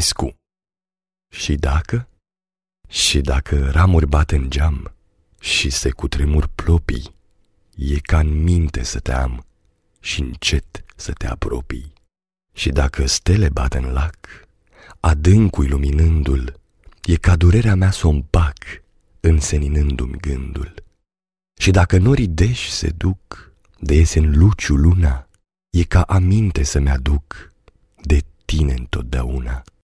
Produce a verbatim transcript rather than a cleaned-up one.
Ionescu. Și dacă? Și dacă ramuri bat în geam și se cutremur plopii, e ca în minte să te am și încet să te apropii. Și dacă stele bat în lac, adâncul luminându-l, e ca durerea mea s-o împac, înseninându-mi gândul. Și dacă norii deși se duc, de iese în luciu luna, e ca aminte să-mi aduc de tine întotdeauna.